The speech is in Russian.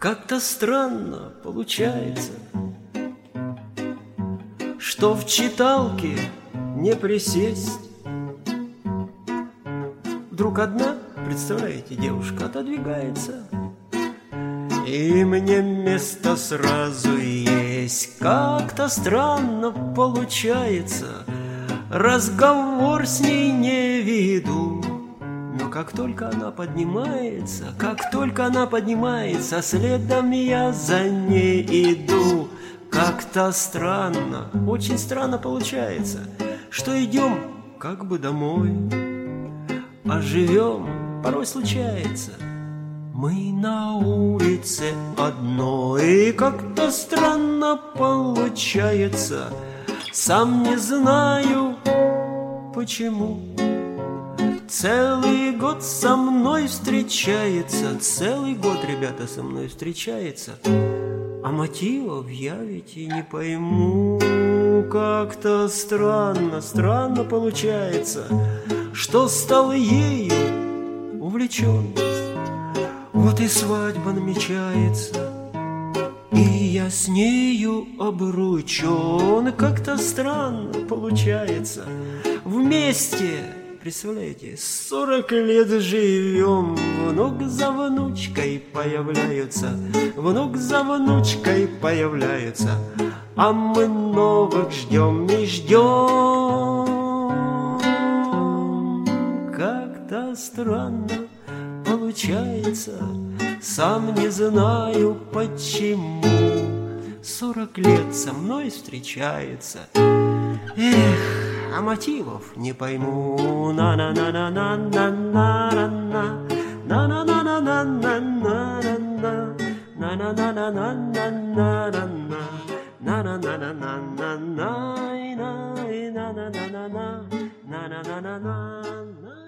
Как-то странно получается, что в читалке не присесть. Вдруг одна, представляете, девушка отодвигается, и мне место сразу есть. Как-то странно получается, разговор с ней не веду. Но как только она поднимается, следом я за ней иду. Как-то странно, очень странно получается, что идем как бы домой, а живем, порой случается, мы на улице одной. И как-то странно получается, сам не знаю почему. Целый год со мной встречается, целый год, ребята, со мной встречается, а мотивов я ведь и не пойму. Как-то странно получается, что стал ею увлечен. Вот и свадьба намечается, и я с нею обручен. Как-то странно получается, вместе, представляете, 40 лет живем, внук за внучкой появляются, а мы новых ждем и ждем. Как-то странно получается, сам не знаю почему. 40 лет со мной встречается, эх, а мотивов не пойму. На-на-на-на-на-на-на-на, на-на-на-на-на-на-на, на-на-на-на-на-на-на, на-на-на-на-на-на, на-на-на-на-на-на, на-на-на-на-на.